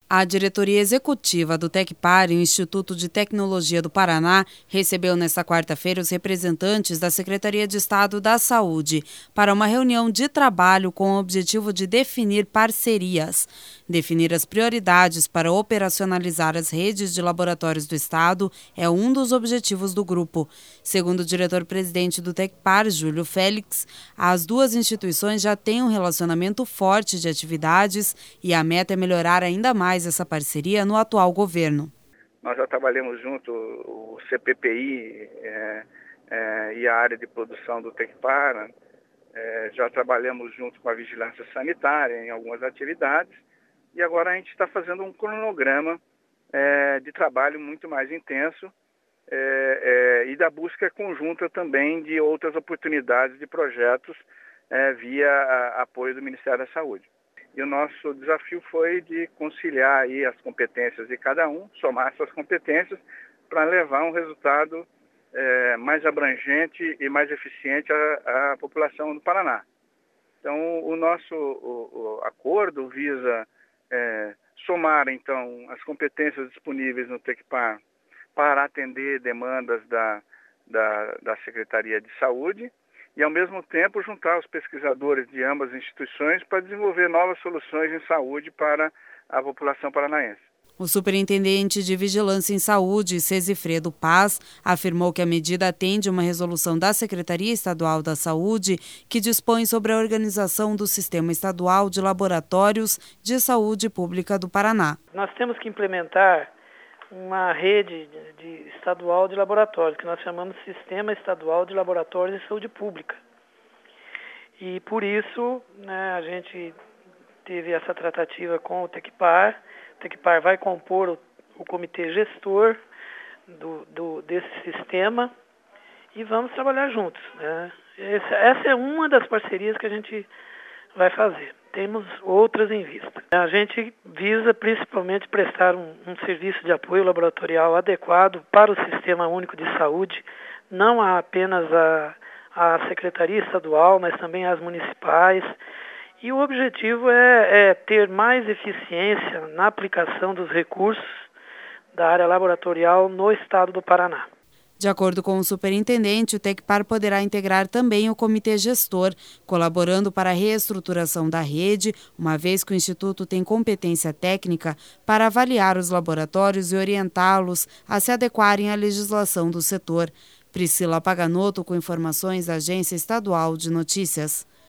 A diretoria executiva do Tecpar, o Instituto de Tecnologia do Paraná, recebeu nesta quarta-feira os representantes da Secretaria de Estado da Saúde para uma reunião de trabalho com o objetivo de definir parcerias, definir as prioridades para operacionalizar as redes de laboratórios do Estado é um dos objetivos do grupo. Segundo o diretor-presidente do Tecpar, Júlio Félix, as duas instituições já têm um relacionamento forte de atividades e a meta é melhorar ainda mais essa parceria no atual governo. Nós já trabalhamos junto o CPPI e a área de produção do Tecpar, já trabalhamos junto com a vigilância sanitária em algumas atividades e agora a gente está fazendo um cronograma de trabalho muito mais intenso e da busca conjunta também de outras oportunidades de projetos via apoio do Ministério da Saúde. E o nosso desafio foi de conciliar aí as competências de cada um, somar essas competências para levar um resultado mais abrangente e mais eficiente à população do Paraná. Então, o nosso acordo visa somar, então, as competências disponíveis no Tecpar para atender demandas da Secretaria de Saúde, e, ao mesmo tempo, juntar os pesquisadores de ambas as instituições para desenvolver novas soluções em saúde para a população paranaense. O superintendente de Vigilância em Saúde, Cesifredo Paz, afirmou que a medida atende uma resolução da Secretaria Estadual da Saúde que dispõe sobre a organização do Sistema Estadual de Laboratórios de Saúde Pública do Paraná. Nós temos que implementar uma rede estadual de laboratórios, que nós chamamos de Sistema Estadual de Laboratórios de Saúde Pública. E por isso, a gente teve essa tratativa com o Tecpar. O Tecpar vai compor o comitê gestor desse sistema e vamos trabalhar juntos. Essa é uma das parcerias que a gente vai fazer. Temos outras em vista. A gente visa principalmente prestar um serviço de apoio laboratorial adequado para o Sistema Único de Saúde, não apenas a Secretaria Estadual, mas também as municipais. E o objetivo é ter mais eficiência na aplicação dos recursos da área laboratorial no estado do Paraná. De acordo com o superintendente, o Tecpar poderá integrar também o comitê gestor, colaborando para a reestruturação da rede, uma vez que o Instituto tem competência técnica para avaliar os laboratórios e orientá-los a se adequarem à legislação do setor. Priscila Paganotto, com informações da Agência Estadual de Notícias.